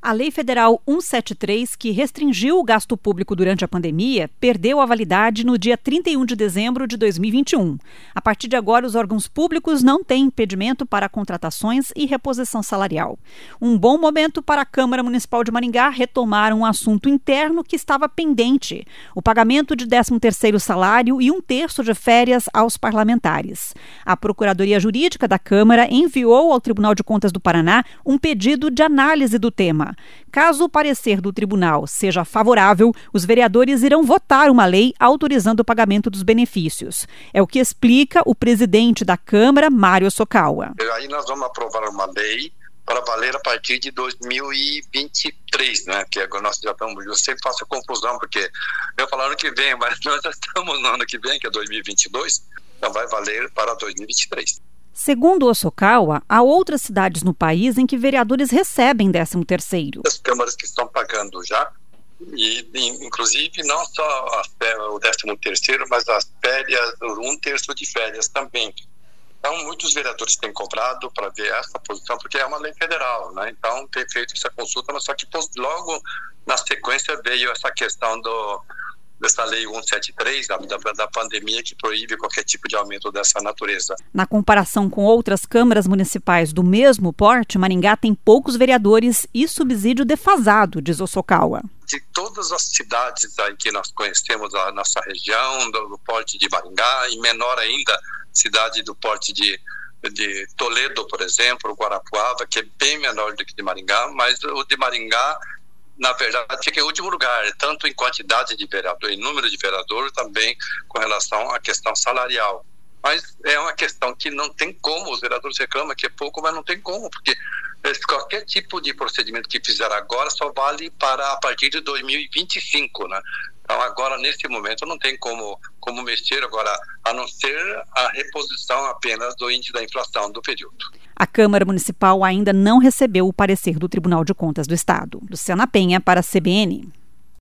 A Lei Federal 173, que restringiu o gasto público durante a pandemia, perdeu a validade no dia 31 de dezembro de 2021. A partir de agora, os órgãos públicos não têm impedimento para contratações e reposição salarial. Um bom momento para a Câmara Municipal de Maringá retomar um assunto interno que estava pendente: o pagamento de 13º salário e 1/3 de férias aos parlamentares. A Procuradoria Jurídica da Câmara enviou ao Tribunal de Contas do Paraná um pedido de análise do tema. Caso o parecer do tribunal seja favorável, os vereadores irão votar uma lei autorizando o pagamento dos benefícios. É o que explica o presidente da Câmara, Mário Osokawa. Aí nós vamos aprovar uma lei para valer a partir de 2023, né? Que agora nós já estamos, eu sempre faço confusão, porque eu falo ano que vem, mas nós já estamos no ano que vem, que é 2022, então vai valer para 2023. Segundo Osokawa, há outras cidades no país em que vereadores recebem 13º. As câmaras que estão pagando já, e inclusive não só o 13º, mas as férias, 1/3 de férias também. Então, muitos vereadores têm cobrado para ver essa posição, porque é uma lei federal, né? Então, tem feito essa consulta, mas só que logo na sequência veio essa questão dessa lei 173, da pandemia, que proíbe qualquer tipo de aumento dessa natureza. Na comparação com outras câmaras municipais do mesmo porte, Maringá tem poucos vereadores e subsídio defasado, diz Osokawa. De todas as cidades aí que nós conhecemos a nossa região, do porte de Maringá, e menor ainda, cidade do porte de Toledo, por exemplo, Guarapuava, que é bem menor do que de Maringá, mas o de Maringá, na verdade, fica em último lugar, tanto em quantidade de vereador, em número de vereadores, também com relação à questão salarial. Mas é uma questão que não tem como, os vereadores reclamam que é pouco, mas não tem como, porque qualquer tipo de procedimento que fizer agora só vale para a partir de 2025, né? Então agora, nesse momento, não tem como mexer agora, a não ser a reposição apenas do índice da inflação do período. A Câmara Municipal ainda não recebeu o parecer do Tribunal de Contas do Estado. Luciana Penha, para a CBN.